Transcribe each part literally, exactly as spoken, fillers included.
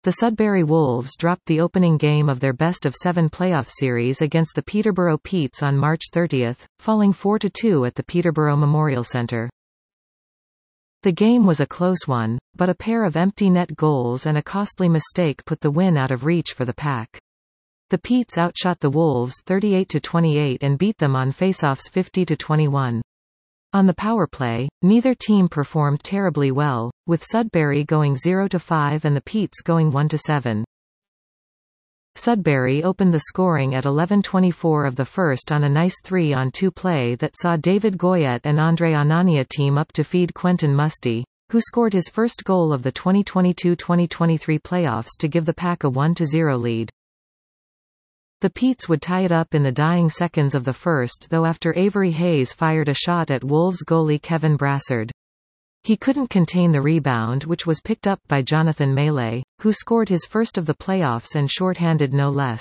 The Sudbury Wolves dropped the opening game of their best-of-seven playoff series against the Peterborough Petes on March thirtieth, falling four to two at the Peterborough Memorial Centre. The game was a close one, but a pair of empty net goals and a costly mistake put the win out of reach for the Pack. The Petes outshot the Wolves thirty-eight to twenty-eight and beat them on faceoffs fifty to twenty-one. On the power play, neither team performed terribly well, with Sudbury going zero to five and the Petes going one to seven. Sudbury opened the scoring at eleven twenty-four of the first on a nice three on two play that saw David Goyette and Andre Anania team up to feed Quentin Musty, who scored his first goal of the twenty twenty-two twenty twenty-three playoffs to give the Pack a one to zero lead. The Petes would tie it up in the dying seconds of the first though after Avery Hayes fired a shot at Wolves goalie Kevin Brassard. He couldn't contain the rebound, which was picked up by Jonathan Melee, who scored his first of the playoffs and shorthanded no less.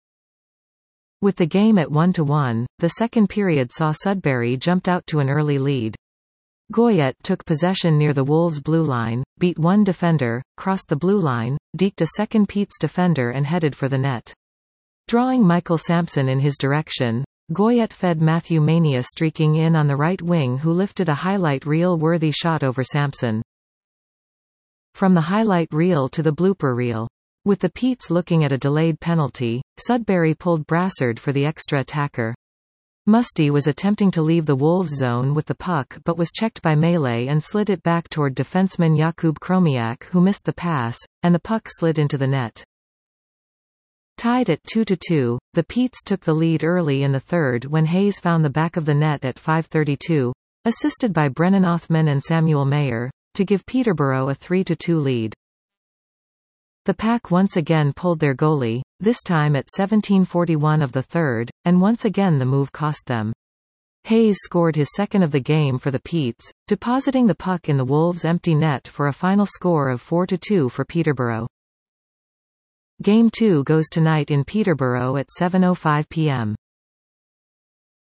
With the game at one to one, the second period saw Sudbury jumped out to an early lead. Goyette took possession near the Wolves' blue line, beat one defender, crossed the blue line, deked a second Petes defender and headed for the net. Drawing Michael Sampson in his direction, Goyette fed Matthew Mania streaking in on the right wing, who lifted a highlight reel-worthy shot over Sampson. From the highlight reel to the blooper reel. With the Petes looking at a delayed penalty, Sudbury pulled Brassard for the extra attacker. Musty was attempting to leave the Wolves zone with the puck but was checked by Melee and slid it back toward defenseman Jakub Kromiak, who missed the pass, and the puck slid into the net. Tied at two to two, the Petes took the lead early in the third when Hayes found the back of the net at five thirty-two, assisted by Brennan Othman and Samuel Mayer, to give Peterborough a three to two lead. The Pack once again pulled their goalie, this time at seventeen forty-one of the third, and once again the move cost them. Hayes scored his second of the game for the Petes, depositing the puck in the Wolves' empty net for a final score of four to two for Peterborough. Game two goes tonight in Peterborough at seven oh five p m